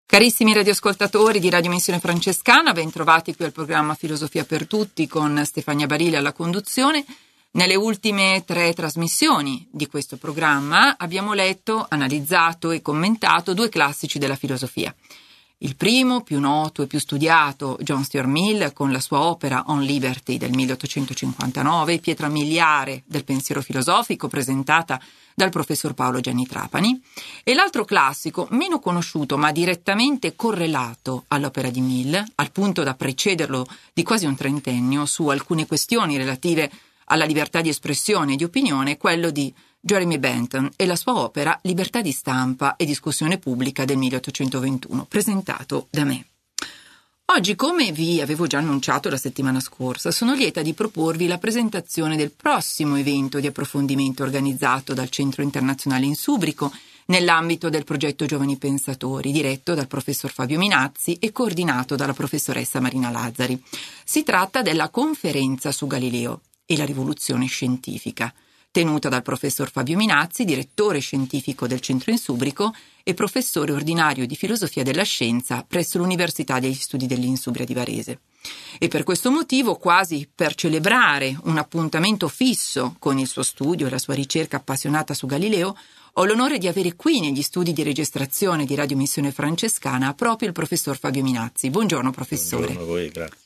Carissimi radioascoltatori di Radio Missione Francescana, ben trovati qui al programma Filosofia per Tutti con Stefania Barile alla conduzione. Nelle ultime 3 trasmissioni di questo programma abbiamo letto, analizzato e commentato 2 classici della filosofia. Il primo, più noto e più studiato, John Stuart Mill con la sua opera On Liberty del 1859, pietra miliare del pensiero filosofico presentata dal professor Paolo Gianni Trapani, e l'altro classico, meno conosciuto ma direttamente correlato all'opera di Mill, al punto da precederlo di quasi un trentennio su alcune questioni relative alla libertà di espressione e di opinione, quello di Jeremy Bentham e la sua opera Libertà di stampa e discussione pubblica del 1821, presentato da me. Oggi, come vi avevo già annunciato la settimana scorsa, sono lieta di proporvi la presentazione del prossimo evento di approfondimento organizzato dal Centro Internazionale Insubrico nell'ambito del progetto Giovani Pensatori, diretto dal professor Fabio Minazzi e coordinato dalla professoressa Marina Lazzari. Si tratta della conferenza su Galileo e la rivoluzione scientifica, tenuta dal professor Fabio Minazzi, direttore scientifico del Centro Insubrico e professore ordinario di filosofia della scienza presso l'Università degli Studi dell'Insubria di Varese. E per questo motivo, quasi per celebrare un appuntamento fisso con il suo studio e la sua ricerca appassionata su Galileo, ho l'onore di avere qui negli studi di registrazione di Radio Missione Francescana proprio il professor Fabio Minazzi. Buongiorno professore. Buongiorno a voi, grazie.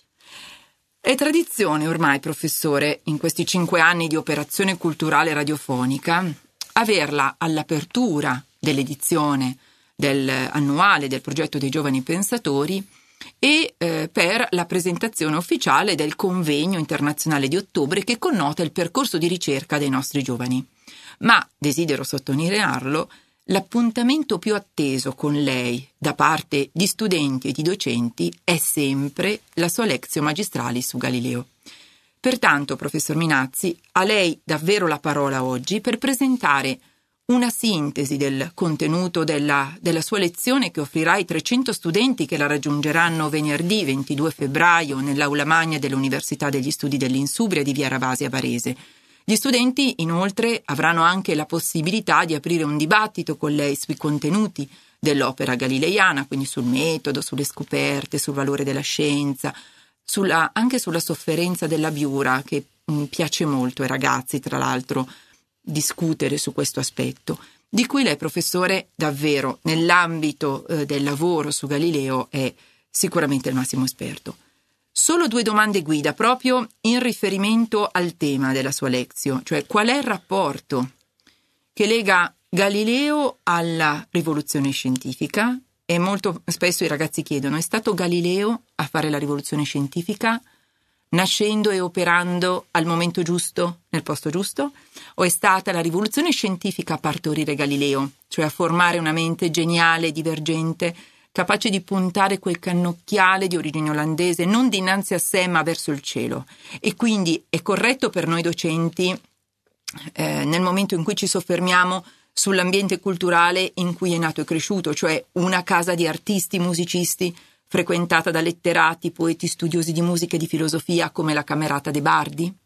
È tradizione ormai, professore, in questi 5 anni di operazione culturale radiofonica, averla all'apertura dell'edizione annuale del progetto dei Giovani Pensatori e per la presentazione ufficiale del convegno internazionale di ottobre che connota il percorso di ricerca dei nostri giovani. Ma, desidero sottolinearlo, l'appuntamento più atteso con lei da parte di studenti e di docenti è sempre la sua Lectio Magistralis su Galileo. Pertanto, professor Minazzi, a lei davvero la parola oggi per presentare una sintesi del contenuto della sua lezione che offrirà ai 300 studenti che la raggiungeranno venerdì 22 febbraio nell'aula magna dell'Università degli Studi dell'Insubria di Via Ravasi a Varese. Gli studenti, inoltre, avranno anche la possibilità di aprire un dibattito con lei sui contenuti dell'opera galileiana, quindi sul metodo, sulle scoperte, sul valore della scienza, anche sulla sofferenza della biura, che piace molto ai ragazzi, tra l'altro, discutere su questo aspetto, di cui lei, professore, davvero, nell'ambito del lavoro su Galileo, è sicuramente il massimo esperto. Solo 2 domande guida, proprio in riferimento al tema della sua lezione, cioè qual è il rapporto che lega Galileo alla rivoluzione scientifica? E molto spesso i ragazzi chiedono, è stato Galileo a fare la rivoluzione scientifica, nascendo e operando al momento giusto, nel posto giusto? O è stata la rivoluzione scientifica a partorire Galileo, cioè a formare una mente geniale e divergente, capace di puntare quel cannocchiale di origine olandese non dinanzi a sé ma verso il cielo? E quindi è corretto per noi docenti, nel momento in cui ci soffermiamo sull'ambiente culturale in cui è nato e cresciuto, cioè una casa di artisti, musicisti, frequentata da letterati, poeti, studiosi di musica e di filosofia come la Camerata dei Bardi?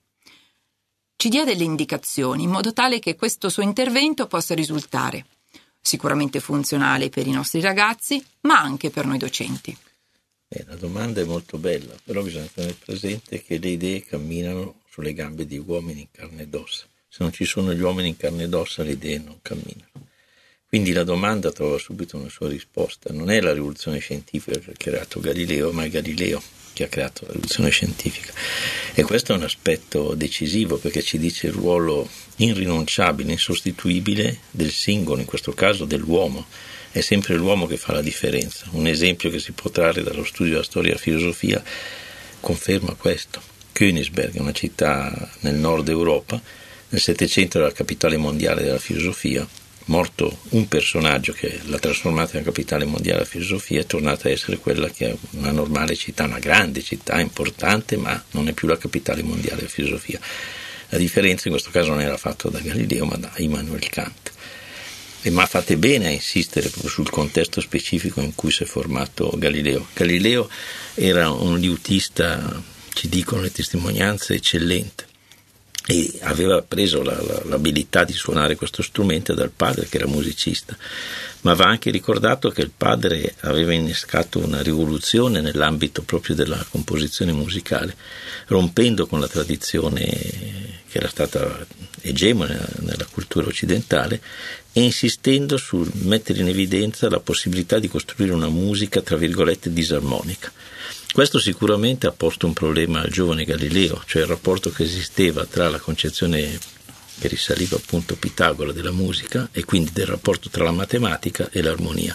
Ci dia delle indicazioni in modo tale che questo suo intervento possa risultare sicuramente funzionale per i nostri ragazzi, ma anche per noi docenti. La domanda è molto bella, però bisogna tenere presente che le idee camminano sulle gambe di uomini in carne ed ossa. Se non ci sono gli uomini in carne ed ossa, le idee non camminano. Quindi la domanda trova subito una sua risposta. Non è la rivoluzione scientifica che ha creato Galileo, ma è Galileo che ha creato la rivoluzione scientifica. E questo è un aspetto decisivo, perché ci dice il ruolo irrinunciabile, insostituibile del singolo, in questo caso dell'uomo. È sempre l'uomo che fa la differenza. Un esempio che si può trarre dallo studio della storia della filosofia conferma questo. Königsberg è una città nel nord Europa, nel Settecento era la capitale mondiale della filosofia. Morto un personaggio che l'ha trasformata in capitale mondiale della filosofia, è tornata a essere quella che è una normale città, una grande città, importante, ma non è più la capitale mondiale della filosofia. La differenza in questo caso non era fatta da Galileo, ma da Immanuel Kant. Ma fate bene a insistere proprio sul contesto specifico in cui si è formato Galileo. Galileo era un liutista, ci dicono le testimonianze, eccellente. e aveva preso l'abilità di suonare questo strumento dal padre, che era musicista. Ma va anche ricordato che il padre aveva innescato una rivoluzione nell'ambito proprio della composizione musicale, rompendo con la tradizione che era stata egemone nella cultura occidentale e insistendo sul mettere in evidenza la possibilità di costruire una musica, tra virgolette, disarmonica. Questo sicuramente ha posto un problema al giovane Galileo, cioè il rapporto che esisteva tra la concezione che risaliva appunto Pitagora della musica e quindi del rapporto tra la matematica e l'armonia.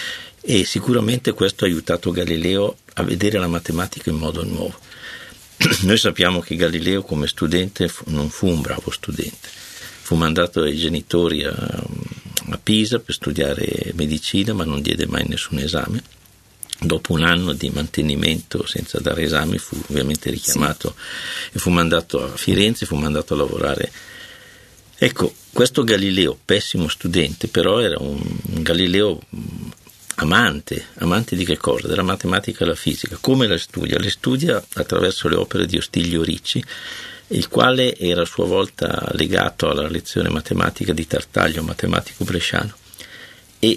E sicuramente questo ha aiutato Galileo a vedere la matematica in modo nuovo. Noi sappiamo che Galileo come studente non fu un bravo studente, fu mandato dai genitori a Pisa per studiare medicina, ma non diede mai nessun esame. Dopo un anno di mantenimento senza dare esami fu ovviamente richiamato e fu mandato a Firenze, fu mandato a lavorare. Ecco, questo Galileo, pessimo studente, però era un Galileo amante di che cosa? Della matematica e della fisica. Come la studia? Le studia attraverso le opere di Ostilio Ricci, il quale era a sua volta legato alla lezione matematica di Tartaglia, matematico bresciano. E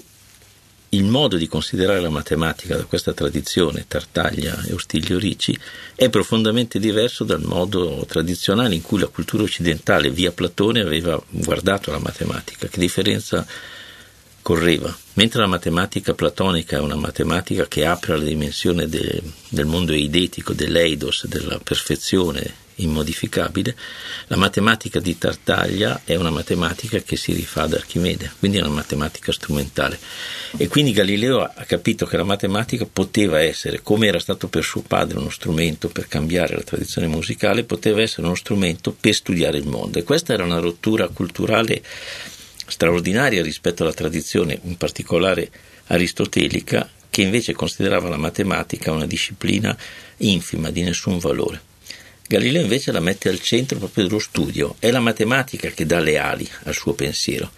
il modo di considerare la matematica da questa tradizione, Tartaglia e Ostilio Ricci, è profondamente diverso dal modo tradizionale in cui la cultura occidentale, via Platone, aveva guardato la matematica. Che differenza correva? Mentre la matematica platonica è una matematica che apre alla dimensione del mondo eidetico, dell'eidos, della perfezione immodificabile, la matematica di Tartaglia è una matematica che si rifà ad Archimede, quindi è una matematica strumentale. E quindi Galileo ha capito che la matematica poteva essere, come era stato per suo padre uno strumento per cambiare la tradizione musicale, poteva essere uno strumento per studiare il mondo. E questa era una rottura culturale straordinaria rispetto alla tradizione, in particolare aristotelica, che invece considerava la matematica una disciplina infima, di nessun valore. Galileo invece la mette al centro proprio dello studio, è la matematica che dà le ali al suo pensiero.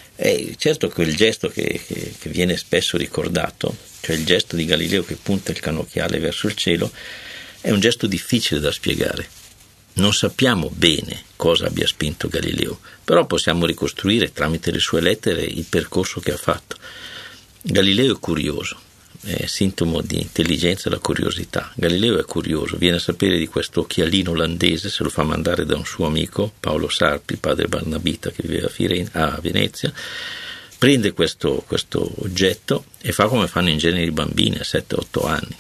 E certo che il gesto che viene spesso ricordato, cioè il gesto di Galileo che punta il cannocchiale verso il cielo, è un gesto difficile da spiegare. Non sappiamo bene cosa abbia spinto Galileo, però possiamo ricostruire tramite le sue lettere il percorso che ha fatto. Galileo è curioso, è sintomo di intelligenza la curiosità. Galileo è curioso, viene a sapere di questo occhialino olandese, se lo fa mandare da un suo amico, Paolo Sarpi, padre Barnabita, che vive a Venezia, prende questo oggetto e fa come fanno in genere i bambini a 7-8 anni,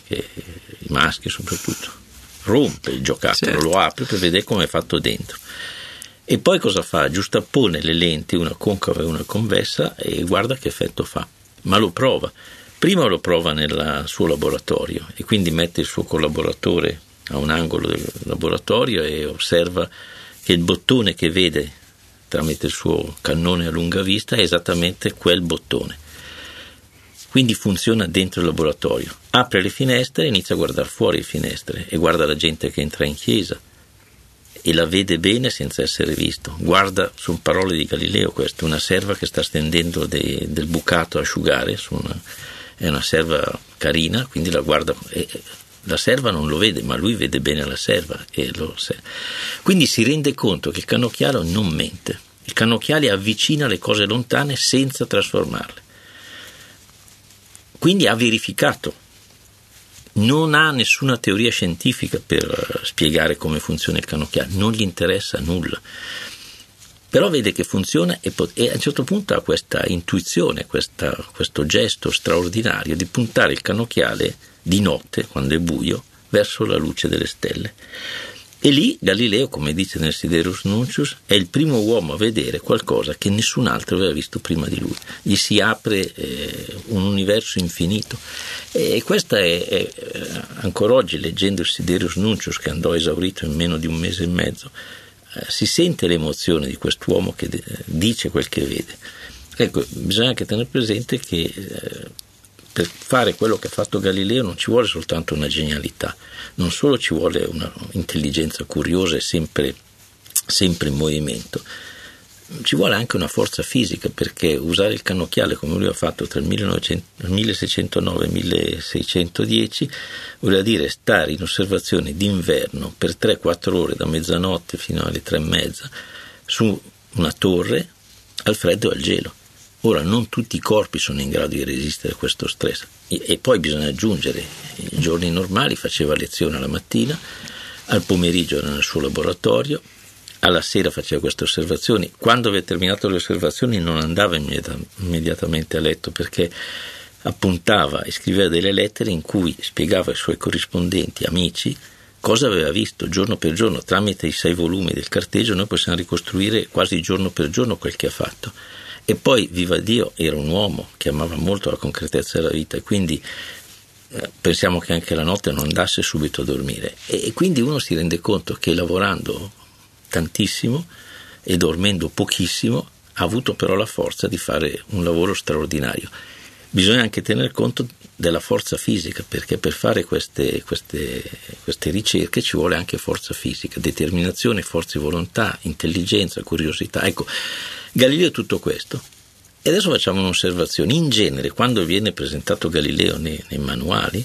i maschi soprattutto. Rompe il giocattolo, certo. Lo apre per vedere come è fatto dentro e poi cosa fa? Giustappone le lenti, una concava e una convessa, e guarda che effetto fa, ma lo prova. Prima lo prova nel suo laboratorio e quindi mette il suo collaboratore a un angolo del laboratorio e osserva che il bottone che vede tramite il suo cannone a lunga vista è esattamente quel bottone. Quindi funziona dentro il laboratorio. Apre le finestre e inizia a guardare fuori le finestre e guarda la gente che entra in chiesa e la vede bene senza essere visto. Guarda, sono parole di Galileo queste, una serva che sta stendendo del bucato a asciugare, è una serva carina, quindi la guarda, la serva non lo vede, ma lui vede bene la serva. Quindi si rende conto che il cannocchiale non mente, il cannocchiale avvicina le cose lontane senza trasformarle. Quindi ha verificato, non ha nessuna teoria scientifica per spiegare come funziona il cannocchiale, non gli interessa nulla, però vede che funziona e a un certo punto ha questa intuizione, questo gesto straordinario di puntare il cannocchiale di notte, quando è buio, verso la luce delle stelle. E lì Galileo, come dice nel Siderus Nuncius, è il primo uomo a vedere qualcosa che nessun altro aveva visto prima di lui. Gli si apre un universo infinito. E questa è ancora oggi, leggendo il Siderus Nuncius, che andò esaurito in meno di un mese e mezzo, si sente l'emozione di quest'uomo che dice quel che vede. Ecco, bisogna anche tenere presente che per fare quello che ha fatto Galileo non ci vuole soltanto una genialità, non solo ci vuole una intelligenza curiosa e sempre in movimento, ci vuole anche una forza fisica, perché usare il cannocchiale come lui ha fatto tra il 1609 e il 1610 voleva dire stare in osservazione d'inverno per 3-4 ore da mezzanotte fino alle 3:30 su una torre al freddo e al gelo. Ora, non tutti i corpi sono in grado di resistere a questo stress, e poi bisogna aggiungere, i giorni normali faceva lezione alla mattina, al pomeriggio era nel suo laboratorio, alla sera faceva queste osservazioni. Quando aveva terminato le osservazioni non andava immediatamente a letto, perché appuntava e scriveva delle lettere in cui spiegava ai suoi corrispondenti, amici, cosa aveva visto giorno per giorno. Tramite i 6 volumi del carteggio noi possiamo ricostruire quasi giorno per giorno quel che ha fatto. E poi, viva Dio, era un uomo che amava molto la concretezza della vita, e quindi pensiamo che anche la notte non andasse subito a dormire, e quindi uno si rende conto che lavorando tantissimo e dormendo pochissimo ha avuto però la forza di fare un lavoro straordinario. Bisogna anche tener conto della forza fisica, perché per fare queste ricerche ci vuole anche forza fisica, determinazione, forza di volontà, intelligenza, curiosità. Ecco, Galileo è tutto questo. E adesso facciamo un'osservazione. In genere, quando viene presentato Galileo nei manuali,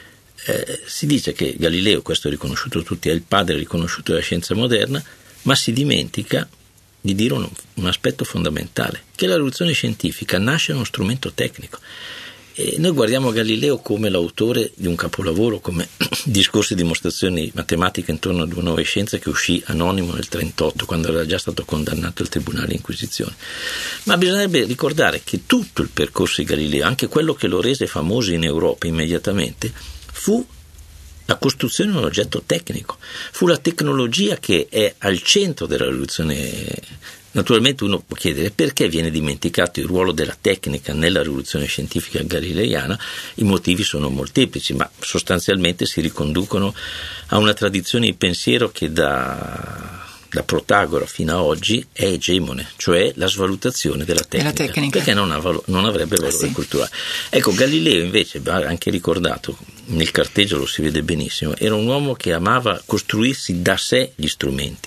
si dice che Galileo, questo è riconosciuto tutti, è il padre riconosciuto della scienza moderna, ma si dimentica di dire un aspetto fondamentale, che la rivoluzione scientifica nasce da uno strumento tecnico. E noi guardiamo Galileo come l'autore di un capolavoro, come Discorsi e dimostrazioni matematiche intorno a 2 nuove scienze, che uscì anonimo nel 1938, quando era già stato condannato al Tribunale di Inquisizione. Ma bisognerebbe ricordare che tutto il percorso di Galileo, anche quello che lo rese famoso in Europa immediatamente, fu la costruzione di un oggetto tecnico, fu la tecnologia che è al centro della rivoluzione. Naturalmente uno può chiedere perché viene dimenticato il ruolo della tecnica nella rivoluzione scientifica galileiana. I motivi sono molteplici, ma sostanzialmente si riconducono a una tradizione di pensiero che da Protagora fino a oggi è egemone, cioè la svalutazione della tecnica. Perché non avrebbe valore culturale. Ecco, Galileo invece, va anche ricordato, nel carteggio lo si vede benissimo, era un uomo che amava costruirsi da sé gli strumenti.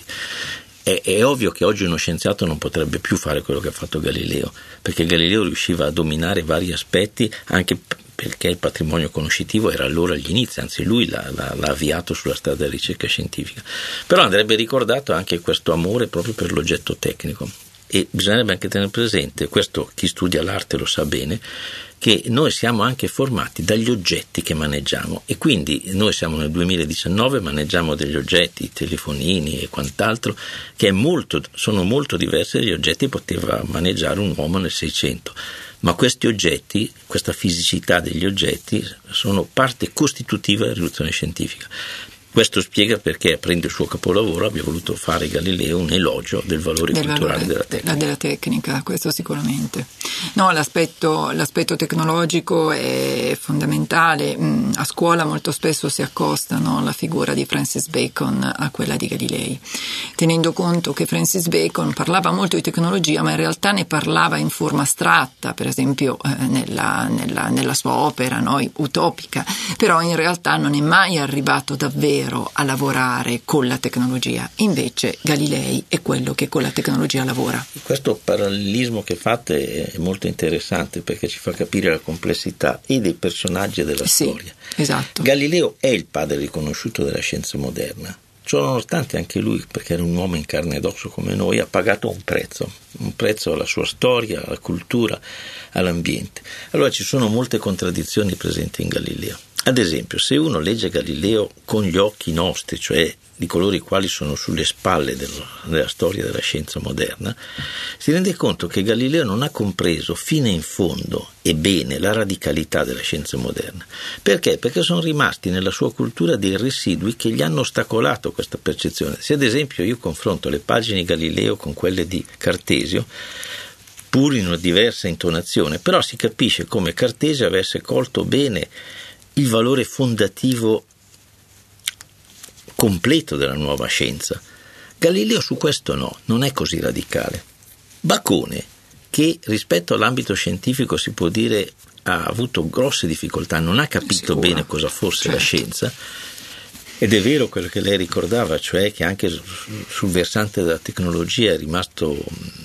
È ovvio che oggi uno scienziato non potrebbe più fare quello che ha fatto Galileo, perché Galileo riusciva a dominare vari aspetti, anche perché il patrimonio conoscitivo era allora agli inizi, anzi lui l'ha avviato sulla strada della ricerca scientifica. Però andrebbe ricordato anche questo amore proprio per l'oggetto tecnico, e bisognerebbe anche tenere presente, questo chi studia l'arte lo sa bene, che noi siamo anche formati dagli oggetti che maneggiamo, e quindi noi siamo nel 2019, maneggiamo degli oggetti, telefonini e quant'altro, che sono molto diversi dagli oggetti che poteva maneggiare un uomo nel 600. Ma questi oggetti, questa fisicità degli oggetti, sono parte costitutiva della rivoluzione scientifica. Questo spiega perché, aprendo il suo capolavoro, abbia voluto fare Galileo un elogio del valore culturale della tecnica, questo sicuramente. No, l'aspetto tecnologico è fondamentale. A scuola molto spesso si accostano la figura di Francis Bacon a quella di Galilei, tenendo conto che Francis Bacon parlava molto di tecnologia, ma in realtà ne parlava in forma astratta, per esempio nella sua opera, no, utopica, però in realtà non è mai arrivato davvero a lavorare con la tecnologia. Invece Galilei è quello che con la tecnologia lavora. Questo parallelismo che fate è molto interessante, perché ci fa capire la complessità e dei personaggi e della storia. Esatto. Galileo è il padre riconosciuto della scienza moderna. Ciò nonostante, anche lui, perché era un uomo in carne ed osso come noi, ha pagato un prezzo alla sua storia, alla cultura, all'ambiente. Allora ci sono molte contraddizioni presenti in Galileo. Ad esempio, se uno legge Galileo con gli occhi nostri, cioè di coloro i quali sono sulle spalle della storia della scienza moderna, si rende conto che Galileo non ha compreso fino in fondo e bene la radicalità della scienza moderna. Perché? Perché sono rimasti nella sua cultura dei residui che gli hanno ostacolato questa percezione. Se ad esempio io confronto le pagine di Galileo con quelle di Cartesio, pur in una diversa intonazione, però si capisce come Cartesio avesse colto bene il valore fondativo completo della nuova scienza. Galileo su questo no, non è così radicale. Bacone, che rispetto all'ambito scientifico si può dire ha avuto grosse difficoltà, non ha capito bene cosa fosse la scienza, ed è vero quello che lei ricordava, cioè che anche sul versante della tecnologia è rimasto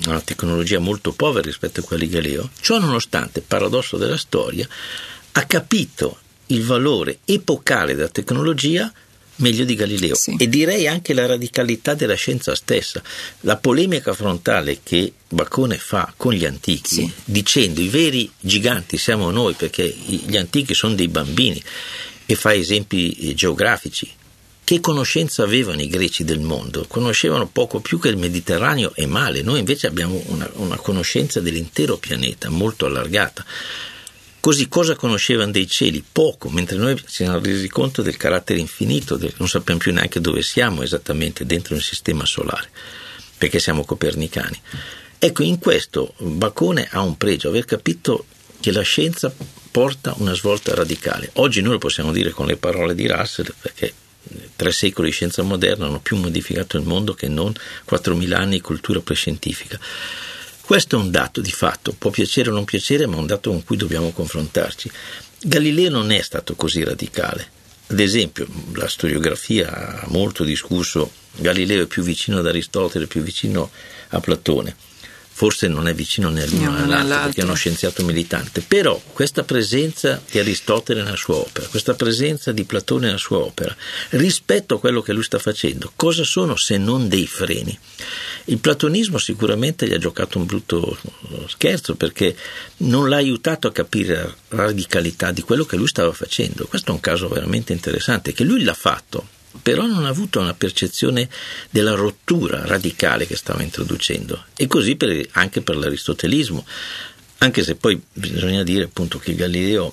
una tecnologia molto povera rispetto a quella di Galileo. Ciò nonostante, paradosso della storia, ha capito il valore epocale della tecnologia meglio di Galileo, sì. E direi anche la radicalità della scienza stessa. La polemica frontale che Bacone fa con gli antichi, sì, dicendo i veri giganti siamo noi perché gli antichi sono dei bambini, e fa esempi geografici. Che conoscenza avevano i greci del mondo? Conoscevano poco più che il Mediterraneo e male. Noi invece abbiamo una conoscenza dell'intero pianeta molto allargata. Così cosa conoscevano dei cieli? Poco, mentre noi ci siamo resi conto del carattere infinito, non sappiamo più neanche dove siamo esattamente dentro il sistema solare, perché siamo copernicani. Ecco, in questo Bacone ha un pregio, aver capito che la scienza porta una svolta radicale. Oggi noi lo possiamo dire con le parole di Russell, perché 3 secoli di scienza moderna hanno più modificato il mondo che non 4.000 anni di cultura prescientifica. Questo è un dato di fatto, può piacere o non piacere, ma è un dato con cui dobbiamo confrontarci. Galileo non è stato così radicale. Ad esempio, la storiografia ha molto discusso, Galileo è più vicino ad Aristotele, più vicino a Platone. Forse non è vicino né all'uno né all'altro, perché è uno scienziato militante. Però questa presenza di Aristotele nella sua opera, questa presenza di Platone nella sua opera, rispetto a quello che lui sta facendo, cosa sono se non dei freni? Il platonismo sicuramente gli ha giocato un brutto scherzo, perché non l'ha aiutato a capire la radicalità di quello che lui stava facendo. Questo è un caso veramente interessante, che lui l'ha fatto, però non ha avuto una percezione della rottura radicale che stava introducendo, e così anche per l'aristotelismo, anche se poi bisogna dire appunto che Galileo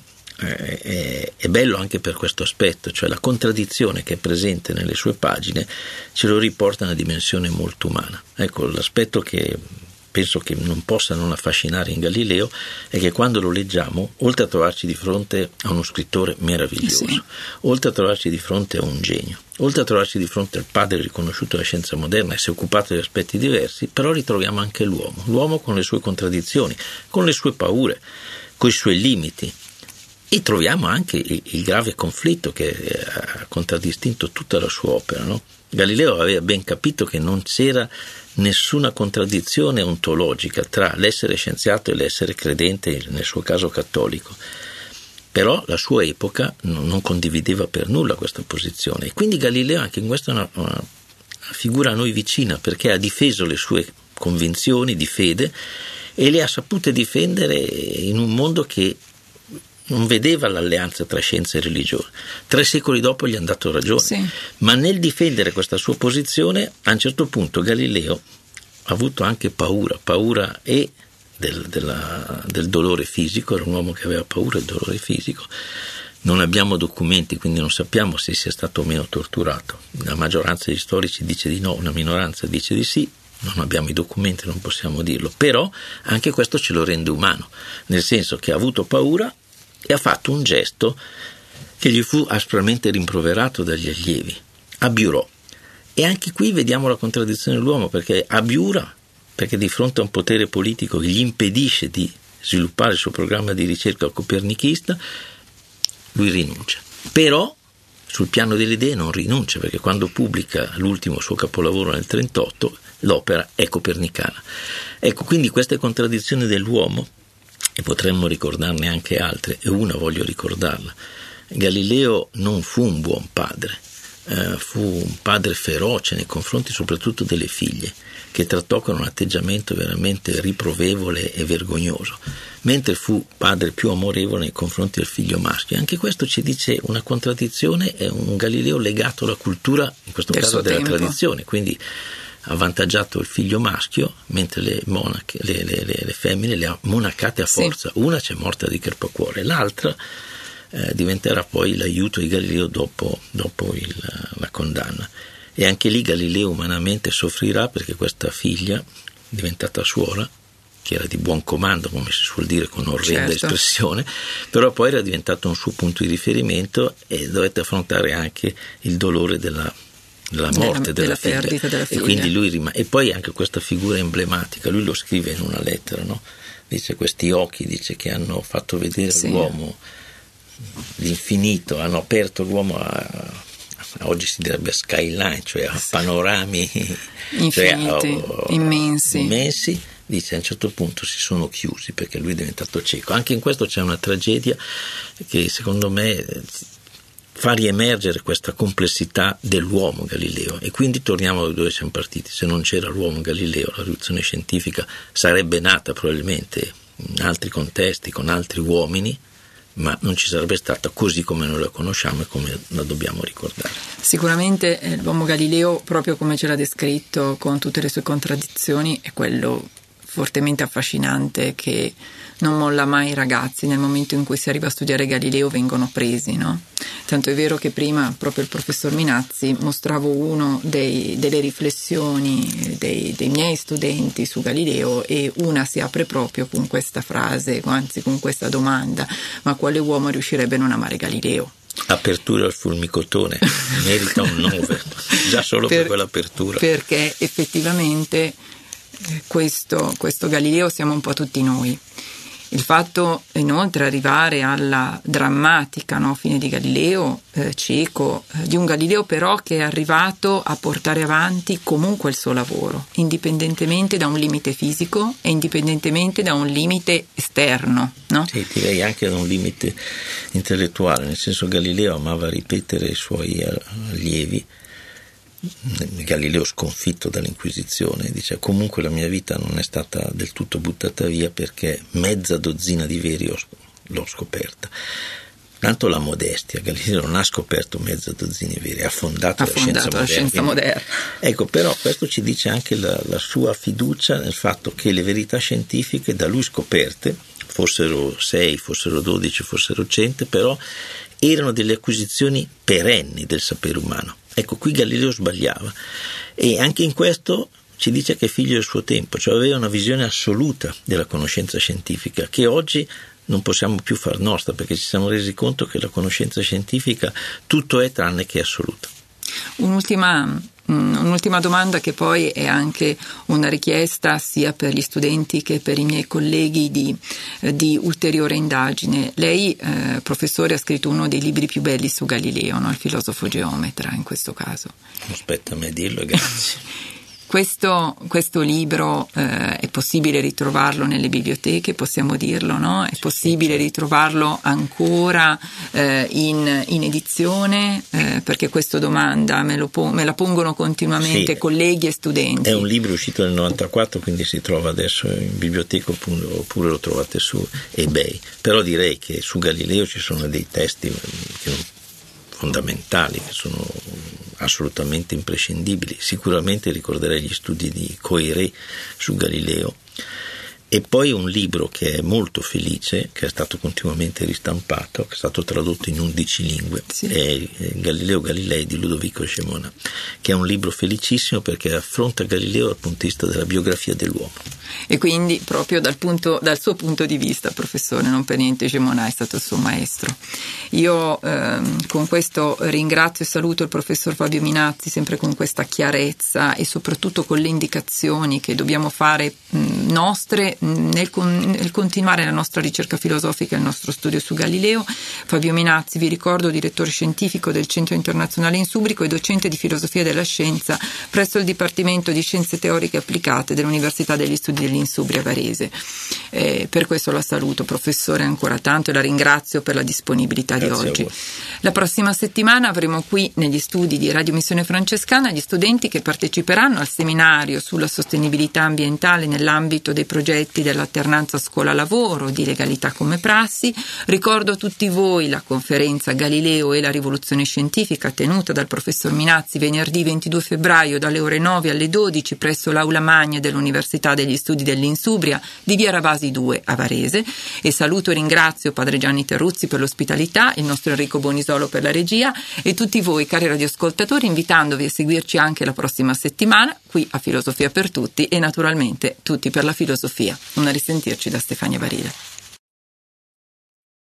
è bello anche per questo aspetto, cioè la contraddizione che è presente nelle sue pagine ce lo riporta a una dimensione molto umana. Ecco, l'aspetto che penso che non possa non affascinare in Galileo è che quando lo leggiamo, oltre a trovarci di fronte a uno scrittore meraviglioso, sì, oltre a trovarci di fronte a un genio, oltre a trovarci di fronte al padre riconosciuto della scienza moderna e si è occupato di aspetti diversi, però ritroviamo anche l'uomo con le sue contraddizioni, con le sue paure, con i suoi limiti, e troviamo anche il grave conflitto che ha contraddistinto tutta la sua opera, no? Galileo aveva ben capito che non c'era nessuna contraddizione ontologica tra l'essere scienziato e l'essere credente, nel suo caso cattolico. Però la sua epoca non condivideva per nulla questa posizione, e quindi Galileo anche in questo è una figura a noi vicina, perché ha difeso le sue convinzioni di fede e le ha sapute difendere in un mondo che non vedeva l'alleanza tra scienza e religione. 3 secoli dopo gli hanno dato ragione, sì, ma nel difendere questa sua posizione a un certo punto Galileo ha avuto anche paura e del dolore fisico. Era un uomo che aveva paura del dolore fisico. Non abbiamo documenti, quindi non sappiamo se sia stato o meno torturato. La maggioranza degli storici dice di no, una minoranza dice di sì. Non abbiamo i documenti, non possiamo dirlo, però anche questo ce lo rende umano, nel senso che ha avuto paura e ha fatto un gesto che gli fu aspramente rimproverato dagli allievi. Abiurò. E anche qui vediamo la contraddizione dell'uomo, perché abiura, perché di fronte a un potere politico che gli impedisce di sviluppare il suo programma di ricerca copernichista, lui rinuncia. Però sul piano delle idee non rinuncia, perché quando pubblica l'ultimo suo capolavoro nel 1938, l'opera è copernicana. Ecco, quindi queste contraddizioni dell'uomo, e potremmo ricordarne anche altre, e una voglio ricordarla. Galileo non fu un buon padre, fu un padre feroce nei confronti soprattutto delle figlie, che trattò con un atteggiamento veramente riprovevole e vergognoso, mentre fu padre più amorevole nei confronti del figlio maschio. Anche questo ci dice una contraddizione, è un Galileo legato alla cultura, in questo caso della tradizione, quindi avvantaggiato il figlio maschio, mentre le monache, le femmine le ha monacate a forza. Sì. Una c'è morta di crepacuore, l'altra diventerà poi l'aiuto di Galileo dopo la condanna. E anche lì Galileo umanamente soffrirà, perché questa figlia, diventata suora, che era di buon comando, come si suol dire con orrenda espressione, però poi era diventato un suo punto di riferimento e dovette affrontare anche il dolore della morte della figlia. Perdita della figlia. E quindi lui e poi anche questa figura emblematica, lui lo scrive in una lettera, no? Dice questi occhi, dice che hanno fatto vedere all'uomo l'infinito, hanno aperto l'uomo a oggi si direbbe skyline, cioè a panorami infiniti, immensi, dice a un certo punto si sono chiusi perché lui è diventato cieco. Anche in questo c'è una tragedia che secondo me fa riemergere questa complessità dell'uomo Galileo, e quindi torniamo da dove siamo partiti. Se non c'era l'uomo Galileo, la rivoluzione scientifica sarebbe nata probabilmente in altri contesti, con altri uomini, ma non ci sarebbe stata così come noi la conosciamo e come la dobbiamo ricordare. Sicuramente l'uomo Galileo, proprio come ce l'ha descritto con tutte le sue contraddizioni, è quello fortemente affascinante che non molla mai i ragazzi. Nel momento in cui si arriva a studiare Galileo vengono presi, no? Tanto è vero che prima proprio il professor Minazzi mostravo uno delle riflessioni dei miei studenti su Galileo, e una si apre proprio con questa frase, anzi con questa domanda: ma quale uomo riuscirebbe a non amare Galileo? Apertura al fulmicotone, merita un 9 già solo per quell'apertura, perché effettivamente questo Galileo siamo un po' tutti noi. Il fatto inoltre arrivare alla drammatica, no, fine di Galileo, cieco, di un Galileo però che è arrivato a portare avanti comunque il suo lavoro, indipendentemente da un limite fisico e indipendentemente da un limite esterno, no? Sì, direi anche da un limite intellettuale, nel senso Galileo amava ripetere ai suoi allievi. Galileo sconfitto dall'Inquisizione dice: comunque la mia vita non è stata del tutto buttata via, perché mezza dozzina di veri l'ho scoperta. Tanto la modestia, Galileo non ha scoperto mezza dozzina di veri, ha fondato la scienza moderna. Ecco, però questo ci dice anche la sua fiducia nel fatto che le verità scientifiche da lui scoperte, fossero 6, fossero 12, fossero 100, però erano delle acquisizioni perenni del sapere umano. Ecco, qui Galileo sbagliava, e anche in questo ci dice che è figlio del suo tempo, cioè aveva una visione assoluta della conoscenza scientifica che oggi non possiamo più far nostra, perché ci siamo resi conto che la conoscenza scientifica tutto è tranne che assoluta. Un'ultima domanda, che poi è anche una richiesta sia per gli studenti che per i miei colleghi di ulteriore indagine. Lei, professore, ha scritto uno dei libri più belli su Galileo, no? Il filosofo geometra in questo caso. Aspetta a me dirlo, grazie. Questo libro è possibile ritrovarlo nelle biblioteche, possiamo dirlo, no? È possibile ritrovarlo ancora in edizione, perché questa domanda me la pongono continuamente colleghi e studenti. È un libro uscito nel 94, quindi si trova adesso in biblioteca oppure lo trovate su eBay. Però direi che su Galileo ci sono dei testi fondamentali, che sono assolutamente imprescindibili. Sicuramente ricorderei gli studi di Coiré su Galileo, e poi un libro che è molto felice, che è stato continuamente ristampato, che è stato tradotto in 11 lingue, è Galileo Galilei di Ludovico Scemona, che è un libro felicissimo perché affronta Galileo dal punto di vista della biografia dell'uomo. E quindi proprio dal suo punto di vista, professore, non per niente Scemona è stato il suo maestro. Io con questo ringrazio e saluto il professor Fabio Minazzi, sempre con questa chiarezza e soprattutto con le indicazioni che dobbiamo fare nostre nel continuare la nostra ricerca filosofica e il nostro studio su Galileo. Fabio Minazzi, vi ricordo, direttore scientifico del Centro Internazionale Insubrico e docente di filosofia della scienza presso il Dipartimento di Scienze Teoriche Applicate dell'Università degli Studi dell'Insubria Varese. Per questo la saluto, professore, ancora tanto, e la ringrazio per la disponibilità di oggi. La prossima settimana avremo qui negli studi di Radio Missione Francescana gli studenti che parteciperanno al seminario sulla sostenibilità ambientale nell'ambito dei progetti dell'alternanza scuola-lavoro, di legalità come prassi. Ricordo a tutti voi la conferenza Galileo e la rivoluzione scientifica tenuta dal professor Minazzi venerdì 22 febbraio dalle ore 9 alle 12 presso l'Aula Magna dell'Università degli Studi dell'Insubria di Via Ravasi 2 a Varese, e saluto e ringrazio padre Gianni Terruzzi per l'ospitalità, il nostro Enrico Bonisolo per la regia, e tutti voi cari radioascoltatori, invitandovi a seguirci anche la prossima settimana qui a Filosofia per Tutti, e naturalmente Tutti per la Filosofia. A risentirci da Stefania Barile.